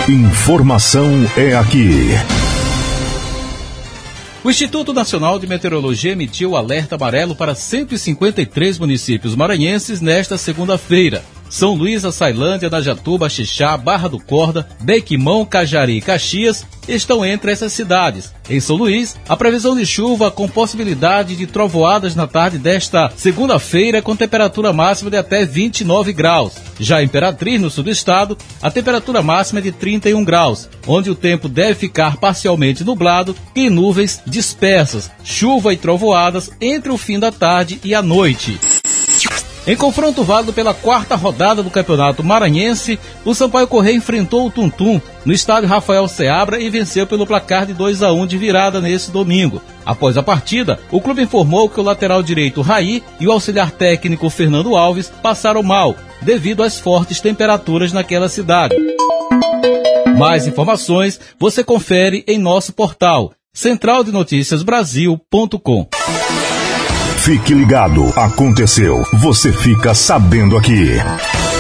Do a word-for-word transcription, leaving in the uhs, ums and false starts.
Informação é aqui. O Instituto Nacional de Meteorologia emitiu alerta amarelo para cento e cinquenta e três municípios maranhenses nesta segunda-feira. São Luís, Açailândia, Najatuba, Xixá, Barra do Corda, Bequimão, Cajari e Caxias estão entre essas cidades. Em São Luís, a previsão de chuva com possibilidade de trovoadas na tarde desta segunda-feira com temperatura máxima de até vinte e nove graus. Já em Imperatriz, no sul do estado, a temperatura máxima é de trinta e um graus, onde o tempo deve ficar parcialmente nublado e nuvens dispersas, chuva e trovoadas entre o fim da tarde e a noite. Em confronto válido pela quarta rodada do Campeonato Maranhense, o Sampaio Corrêa enfrentou o Tuntum no estádio Rafael Seabra e venceu pelo placar de dois a um de virada nesse domingo. Após a partida, o clube informou que o lateral direito Raí e o auxiliar técnico Fernando Alves passaram mal, devido às fortes temperaturas naquela cidade. Mais informações você confere em nosso portal central de notícias brasil ponto com. Fique ligado, aconteceu, você fica sabendo aqui.